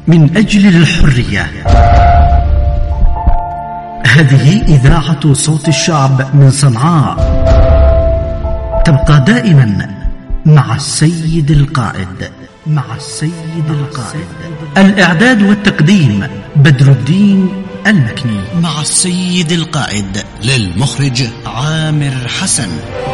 من أجل الحرية. هذه إذاعة صوت الشعب من صنعاء، تبقى دائما مع السيد القائد. الإعداد والتقديم بدر الدين المكني، مع السيد القائد للمخرج عامر حسن.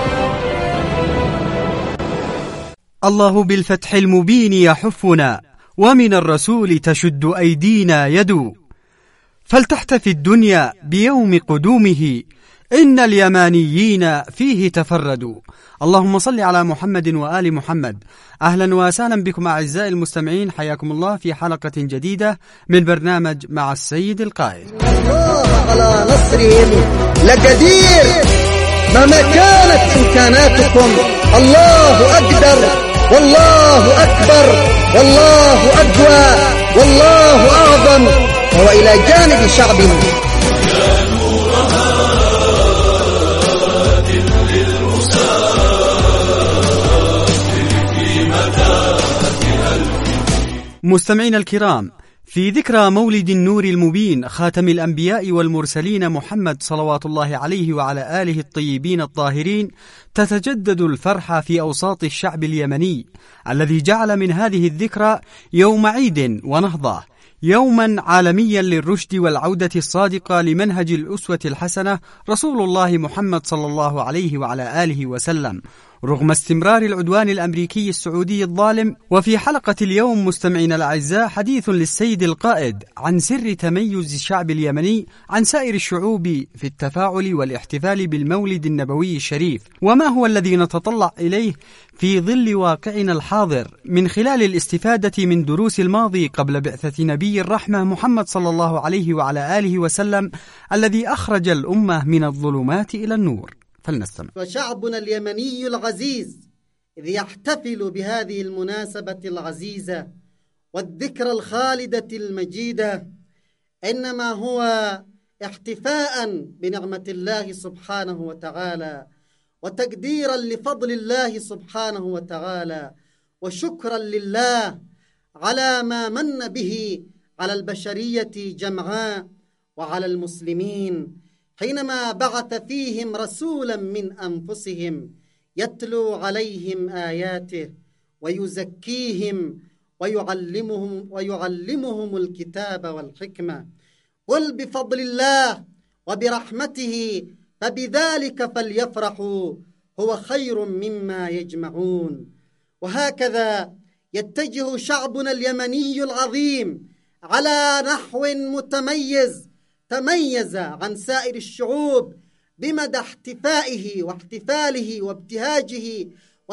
الله بالفتح المبين يحفنا، ومن الرسول تشد أيدينا يد، فلتحتفي الدنيا بيوم قدومه، إن اليمانيين فيه تفردوا. اللهم صل على محمد وآل محمد. أهلا وسهلا بكم أعزائي المستمعين، حياكم الله في حلقة جديدة من برنامج مع السيد القائد. الله على نصرهم لقدير، مهما كانت إمكاناتكم الله أقدر، والله أكبر، والله أقوى، والله أعظم، وهو إلى جانب شعبه. مستمعين الكرام، في ذكرى مولد النور المبين خاتم الأنبياء والمرسلين محمد صلوات الله عليه وعلى آله الطيبين الطاهرين، تتجدد الفرحة في أوساط الشعب اليمني، الذي جعل من هذه الذكرى يوم عيد ونهضة، يوما عالميا للرشد والعودة الصادقة لمنهج الأسوة الحسنة رسول الله محمد صلى الله عليه وعلى آله وسلم، رغم استمرار العدوان الأمريكي السعودي الظالم. وفي حلقة اليوم مستمعين الأعزاء حديث للسيد القائد عن سر تميز الشعب اليمني عن سائر الشعوب في التفاعل والاحتفال بالمولد النبوي الشريف، وما هو الذي نتطلع إليه في ظل واقعنا الحاضر من خلال الاستفادة من دروس الماضي قبل بعثة نبي الرحمة محمد صلى الله عليه وعلى آله وسلم، الذي أخرج الأمة من الظلمات إلى النور. فلنستمع. وشعبنا اليمني العزيز إذ يحتفل بهذه المناسبة العزيزة والذكرى الخالدة المجيدة، إنما هو احتفاء بنعمة الله سبحانه وتعالى، وتقديرا لفضل الله سبحانه وتعالى، وشكرا لله على ما من به على البشرية جمعاء وعلى المسلمين، حينما بعث فيهم رسولا من أنفسهم يتلو عليهم آياته ويزكيهم ويعلمهم الكتاب والحكمة. قل بفضل الله وبرحمته فبذلك فليفرحوا هو خير مما يجمعون. وهكذا يتجه شعبنا اليمني العظيم على نحو متميز، تميز عن سائر الشعوب بمدى احتفائه واحتفاله وابتهاجه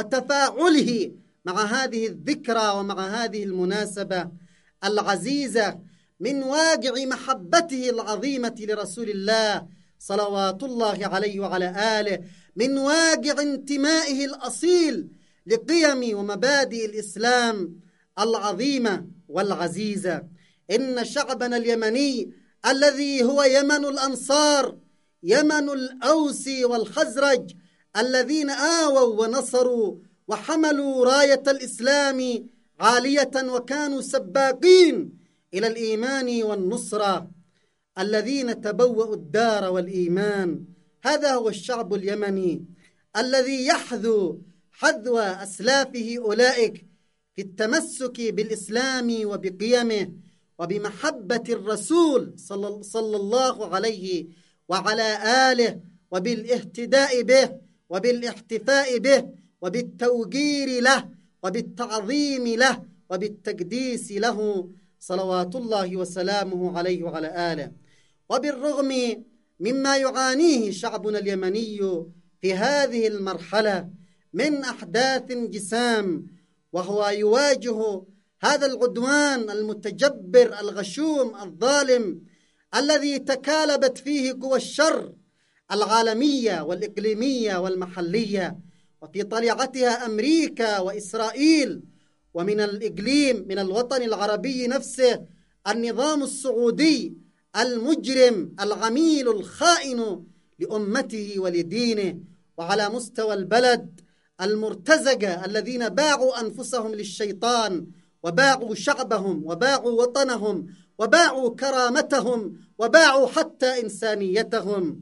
وتفاعله مع هذه الذكرى ومع هذه المناسبة العزيزة، من واقع محبته العظيمة لرسول الله صلوات الله عليه وعلى آله، من واقع انتمائه الأصيل لقيم ومبادئ الإسلام العظيمة والعزيزة. إن شعبنا اليمني الذي هو يمن الأنصار، يمن الأوس والخزرج، الذين آووا ونصروا وحملوا راية الإسلام عالية وكانوا سباقين إلى الإيمان والنصرة، الذين تبوأوا الدار والإيمان. هذا هو الشعب اليمني الذي يحذو حذو أسلافه أولئك في التمسك بالإسلام وبقيمه وبمحبة الرسول صلى الله عليه وعلى آله، وبالاهتداء به وبالاحتفاء به وبالتوقير له وبالتعظيم له وبالتقديس له صلوات الله وسلامه عليه وعلى آله. وبالرغم مما يعانيه شعبنا اليمني في هذه المرحلة من أحداث جسام، وهو يواجه هذا العدوان المتجبر الغشوم الظالم الذي تكالبت فيه قوى الشر العالمية والإقليمية والمحلية، وفي طليعتها أمريكا وإسرائيل، ومن الإقليم من الوطن العربي نفسه النظام السعودي المجرم العميل الخائن لأمته ولدينه، وعلى مستوى البلد المرتزقة الذين باعوا أنفسهم للشيطان وباعوا شعبهم، وباعوا وطنهم، وباعوا كرامتهم، وباعوا حتى إنسانيتهم.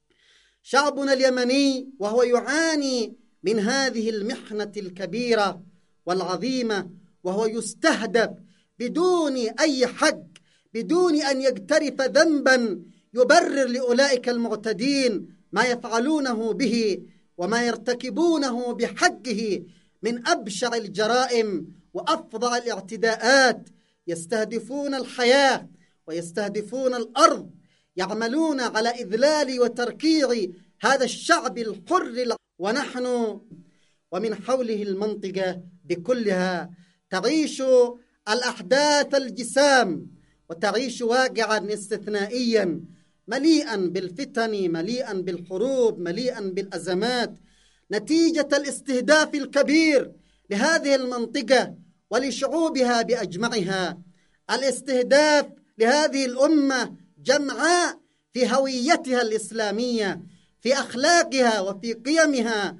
شعبنا اليمني وهو يعاني من هذه المحنة الكبيرة والعظيمة، وهو يستهدف بدون أي حق، بدون أن يقترف ذنبا يبرر لأولئك المعتدين ما يفعلونه به وما يرتكبونه بحقه من أبشع الجرائم وأفظع الاعتداءات. يستهدفون الحياة ويستهدفون الأرض، يعملون على إذلال وتركيع هذا الشعب الحر. ونحن ومن حوله المنطقة بكلها تعيش الأحداث الجسام، وتعيش واقعا استثنائيا مليئا بالفتن، مليئا بالحروب، مليئا بالأزمات، نتيجة الاستهداف الكبير لهذه المنطقة ولشعوبها بأجمعها. الاستهداف لهذه الأمة جمعاء في هويتها الإسلامية، في أخلاقها وفي قيمها،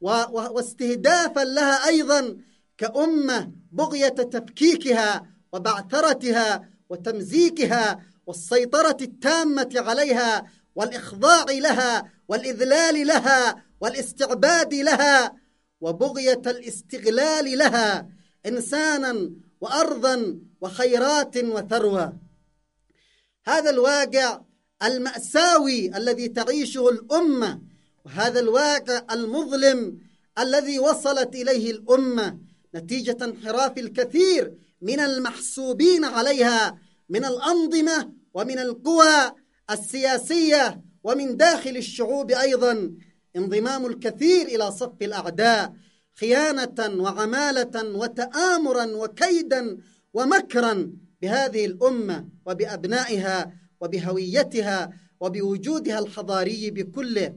واستهدافا لها أيضا كأمة بغية تفكيكها وبعثرتها وتمزيكها والسيطرة التامة عليها والإخضاع لها والإذلال لها والاستعباد لها وبغية الاستغلال لها إنسانا وأرضا وخيرات وثروة. هذا الواقع المأساوي الذي تعيشه الأمة، وهذا الواقع المظلم الذي وصلت إليه الأمة نتيجة انحراف الكثير من المحسوبين عليها من الأنظمة ومن القوى السياسية ومن داخل الشعوب أيضا، انضمام الكثير إلى صف الأعداء خيانة وعمالة وتآمرا وكيدا ومكرا بهذه الأمة وبأبنائها وبهويتها وبوجودها الحضاري بكله.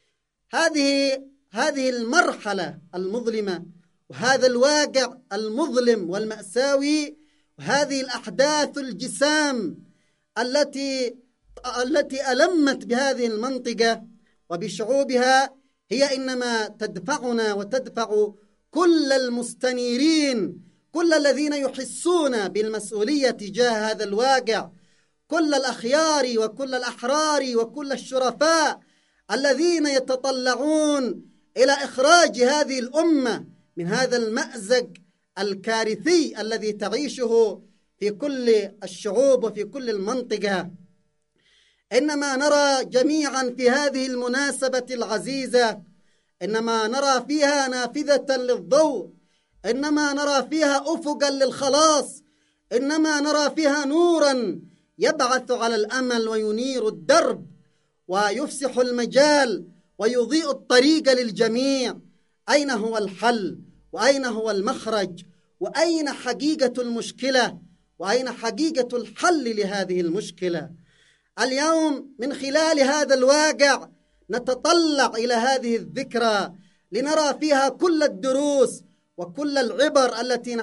هذه المرحلة المظلمة وهذا الواقع المظلم والمأساوي وهذه الأحداث الجسام التي ألمت بهذه المنطقة وبشعوبها هي إنما تدفعنا وتدفع كل المستنيرين، كل الذين يحسون بالمسؤولية تجاه هذا الواقع، كل الأخيار وكل الأحرار وكل الشرفاء الذين يتطلعون إلى إخراج هذه الأمة من هذا المأزق الكارثي الذي تعيشه في كل الشعوب وفي كل المنطقة. إنما نرى جميعا في هذه المناسبة العزيزة، إنما نرى فيها نافذة للضوء، إنما نرى فيها أفقا للخلاص، إنما نرى فيها نورا يبعث على الأمل وينير الدرب ويفسح المجال ويضيء الطريق للجميع. أين هو الحل؟ وأين هو المخرج؟ وأين حقيقة المشكلة؟ وأين حقيقة الحل لهذه المشكلة؟ اليوم من خلال هذا الواقع نتطلع إلى هذه الذكرى لنرى فيها كل الدروس وكل العبر التي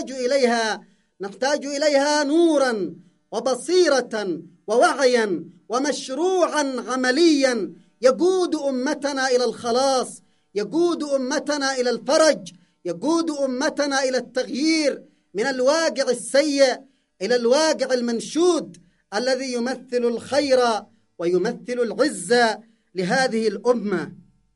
نحتاج إليها نورا وبصيرة ووعيا ومشروعا عمليا يقود أمتنا إلى الخلاص، يقود أمتنا إلى الفرج، يقود أمتنا إلى التغيير من الواقع السيء إلى الواقع المنشود الذي يمثل الخير ويمثل العزة لهذه الأمة.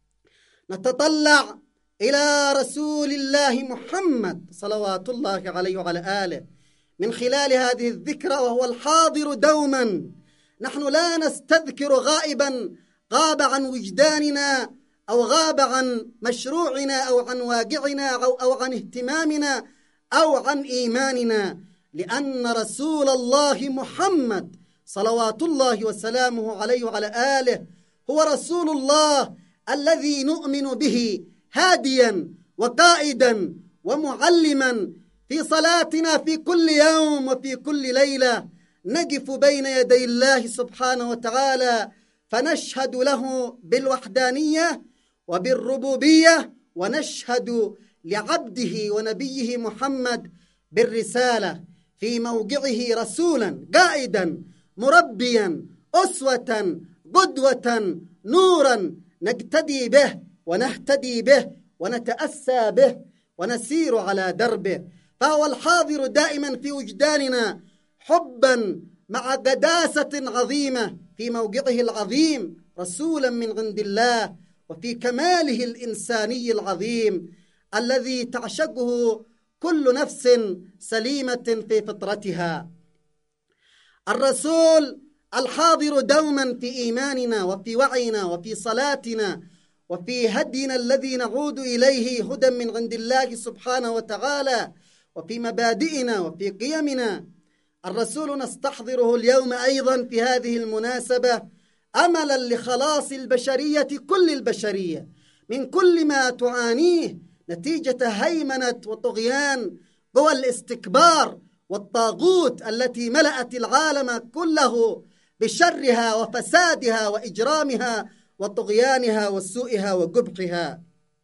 نتطلع إلى رسول الله محمد صلوات الله عليه وعلى آله من خلال هذه الذكرى وهو الحاضر دوما. نحن لا نستذكر غائبا غاب عن وجداننا أو غاب عن مشروعنا أو عن واقعنا أو عن اهتمامنا أو عن إيماننا، لأن رسول الله محمد صلوات الله وسلامه عليه وعلى آله هو رسول الله الذي نؤمن به هاديا وقائدا ومعلما. في صلاتنا في كل يوم وفي كل ليلة نقف بين يدي الله سبحانه وتعالى فنشهد له بالوحدانية وبالربوبية، ونشهد لعبده ونبيه محمد بالرسالة في موقعه رسولا قائدا مربيا أسوة قدوة نورا نقتدي به ونهتدي به ونتأسى به ونسير على دربه. فهو الحاضر دائما في وجداننا حبا مع قداسة عظيمة في موقعه العظيم رسولا من عند الله، وفي كماله الإنساني العظيم الذي تعشقه كل نفس سليمة في فطرتها. الرسول الحاضر دوما في إيماننا وفي وعينا وفي صلاتنا وفي هدينا الذي نعود إليه هدى من عند الله سبحانه وتعالى، وفي مبادئنا وفي قيمنا. الرسول نستحضره اليوم أيضا في هذه المناسبة أملا لخلاص البشرية، كل البشرية، من كل ما تعانيه نتيجة هيمنة وطغيان قوى الاستكبار والطاغوت التي ملأت العالم كله بشرها وفسادها وإجرامها وطغيانها وسوءها وقبحها.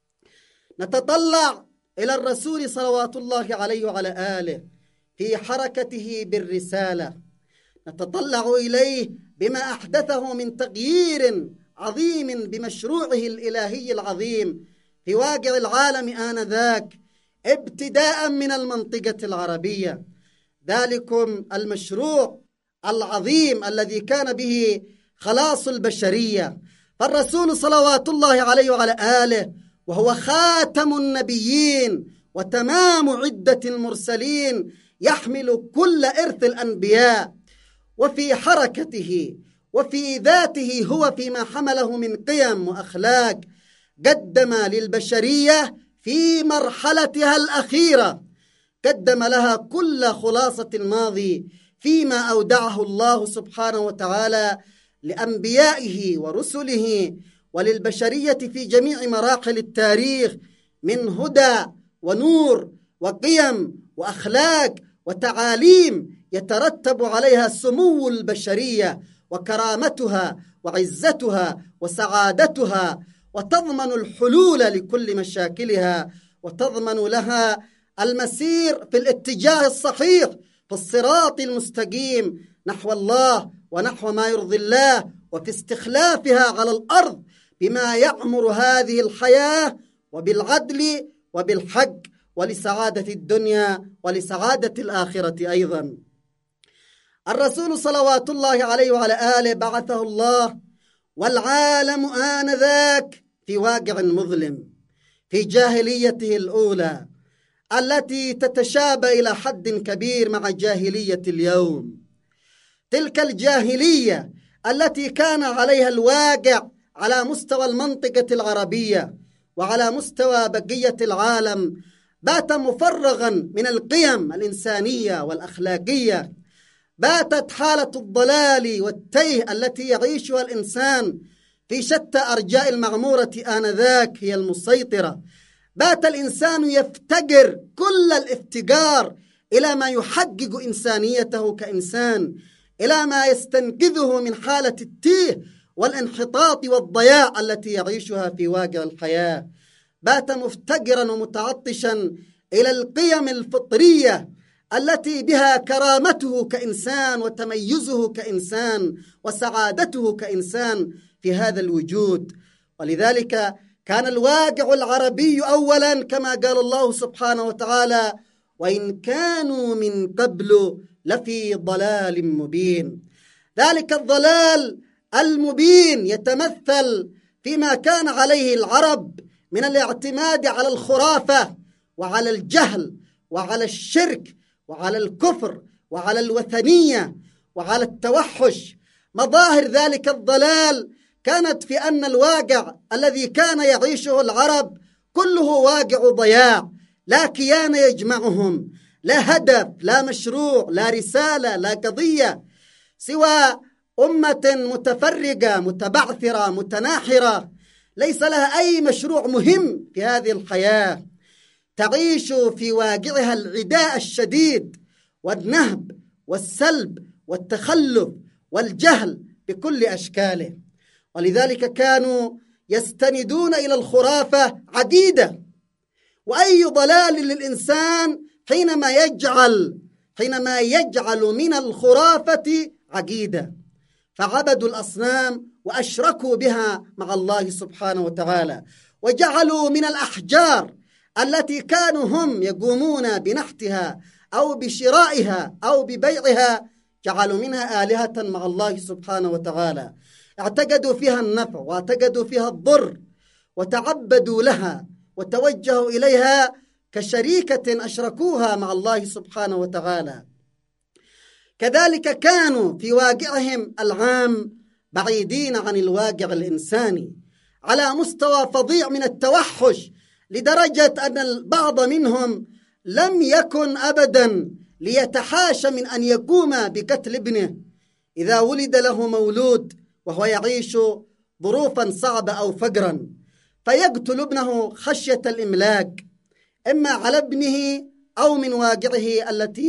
نتطلع إلى الرسول صلوات الله عليه وعلى آله في حركته بالرسالة، نتطلع إليه بما أحدثه من تغيير عظيم بمشروعه الإلهي العظيم في واقع العالم آنذاك، ابتداء من المنطقة العربية. ذلكم المشروع العظيم الذي كان به خلاص البشرية. فالرسول صلوات الله عليه وعلى آله وهو خاتم النبيين وتمام عدة المرسلين يحمل كل إرث الأنبياء، وفي حركته وفي ذاته هو فيما حمله من قيم وأخلاق قدم للبشرية في مرحلتها الأخيرة، قدم لها كل خلاصة الماضي فيما أودعه الله سبحانه وتعالى لأنبيائه ورسله وللبشرية في جميع مراحل التاريخ من هدى ونور وقيم وأخلاق وتعاليم يترتب عليها سمو البشرية وكرامتها وعزتها وسعادتها، وتضمن الحلول لكل مشاكلها، وتضمن لها المسير في الاتجاه الصحيح في الصراط المستقيم نحو الله ونحو ما يرضي الله، وفي استخلافها على الأرض بما يعمر هذه الحياة وبالعدل وبالحق ولسعادة الدنيا ولسعادة الآخرة أيضا. الرسول صلوات الله عليه وعلى آله بعثه الله والعالم آنذاك في واقع مظلم، في جاهليته الأولى التي تتشابه إلى حد كبير مع جاهلية اليوم. تلك الجاهلية التي كان عليها الواقع على مستوى المنطقة العربية وعلى مستوى بقية العالم بات مفرغا من القيم الإنسانية والأخلاقية، باتت حالة الضلال والتيه التي يعيشها الإنسان في شتى أرجاء المعمورة آنذاك هي المسيطرة. بات الإنسان يفتقر كل الافتقار إلى ما يحقق إنسانيته كإنسان، إلى ما يستنقذه من حالة التيه والانحطاط والضياع التي يعيشها في واقع الحياة. بات مفتقرا ومتعطشا إلى القيم الفطرية التي بها كرامته كإنسان وتميزه كإنسان وسعادته كإنسان في هذا الوجود. ولذلك كان الواقع العربي أولا كما قال الله سبحانه وتعالى: وإن كانوا من قبل لفي ضلال مبين. ذلك الضلال المبين يتمثل فيما كان عليه العرب من الاعتماد على الخرافة وعلى الجهل وعلى الشرك وعلى الكفر وعلى الوثنية وعلى التوحش. مظاهر ذلك الضلال كانت في أن الواقع الذي كان يعيشه العرب كله واقع ضياع، لا كيان يجمعهم، لا هدف، لا مشروع، لا رسالة، لا قضية، سوى أمة متفرقة متبعثرة متناحرة ليس لها أي مشروع مهم في هذه الحياة، تعيش في واقعها العداء الشديد والنهب والسلب والتخلف والجهل بكل أشكاله. ولذلك كانوا يستندون إلى الخرافة عديدة. وأي ضلال للإنسان حينما يجعل من الخرافة عقيدة، فعبدوا الأصنام وأشركوا بها مع الله سبحانه وتعالى، وجعلوا من الأحجار التي كانوا هم يقومون بنحتها أو بشرائها أو ببيعها جعلوا منها آلهة مع الله سبحانه وتعالى، اعتقدوا فيها النفع واعتقدوا فيها الضر وتعبدوا لها وتوجهوا إليها كشريكة أشركوها مع الله سبحانه وتعالى. كذلك كانوا في واقعهم العام بعيدين عن الواقع الإنساني على مستوى فظيع من التوحش، لدرجة أن البعض منهم لم يكن أبدا ليتحاشى من أن يقوم بقتل ابنه إذا ولد له مولود وهو يعيش ظروفا صعبة أو فقرا، فيقتل ابنه خشية الإملاك إما على ابنه أو من واقعه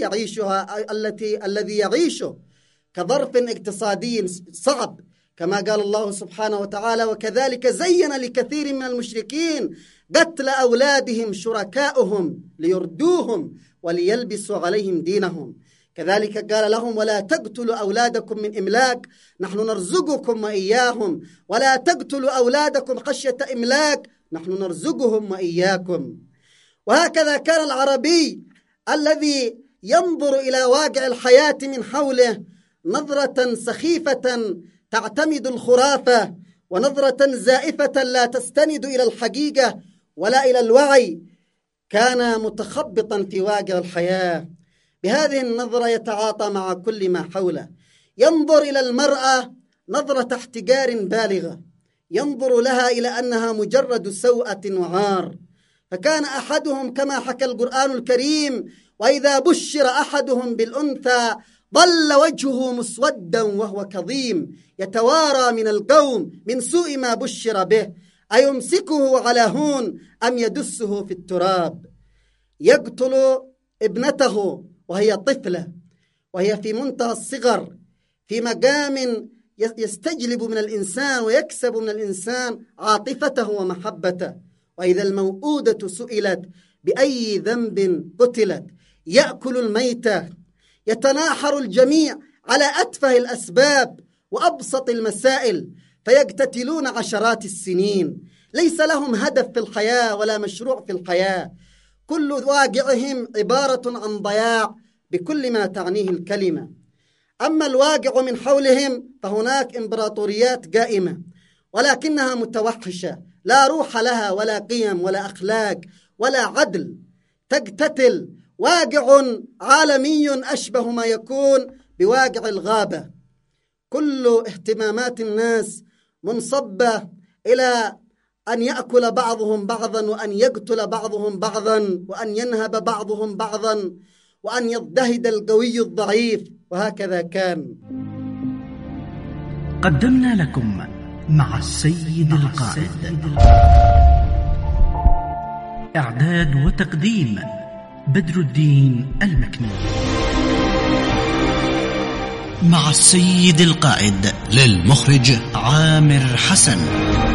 الذي يعيشه كظرف اقتصادي صعب، كما قال الله سبحانه وتعالى: وكذلك زين لكثير من المشركين قتل أولادهم شركاؤهم ليردوهم وليلبسوا عليهم دينهم. كذلك قال لهم: ولا تقتلوا أولادكم من إملاك نحن نرزقكم وإياهم، ولا تقتلوا أولادكم خشية إملاك نحن نرزقهم وإياكم. وهكذا كان العربي الذي ينظر إلى واقع الحياة من حوله نظرة سخيفة تعتمد الخرافة، ونظرة زائفة لا تستند إلى الحقيقة ولا إلى الوعي، كان متخبطا في واقع الحياة. بهذه النظرة يتعاطى مع كل ما حوله، ينظر إلى المرأة نظرة احتقار بالغة، ينظر لها إلى أنها مجرد سوءة وعار. فكان أحدهم كما حكى القرآن الكريم: وإذا بشر أحدهم بالأنثى ظل وجهه مسودا وهو كظيم يتوارى من القوم من سوء ما بشر به أيمسكه على هون أم يدسه في التراب. يقتل ابنته وهي طفلة وهي في منتهى الصغر، في مقام يستجلب من الإنسان ويكسب من الإنسان عاطفته ومحبته. وإذا الموءودة سئلت بأي ذنب قتلت، يأكل الميتة، يتناحر الجميع على أتفه الأسباب وأبسط المسائل، فيقتتلون عشرات السنين، ليس لهم هدف في الحياة ولا مشروع في الحياة، كل واقعهم عبارة عن ضياع بكل ما تعنيه الكلمة. أما الواقع من حولهم فهناك إمبراطوريات قائمة، ولكنها متوحشة، لا روح لها ولا قيم ولا أخلاق ولا عدل، تقتتل. واقع عالمي أشبه ما يكون بواقع الغابة، كل اهتمامات الناس منصبة إلى أن يأكل بعضهم بعضا، وأن يقتل بعضهم بعضا، وأن ينهب بعضهم بعضا، وأن يضطهد القوي الضعيف. وهكذا كان. قدمنا لكم مع السيد القائد. إعداد وتقديم بدر الدين المكني. مع السيد القائد للمخرج عامر حسن.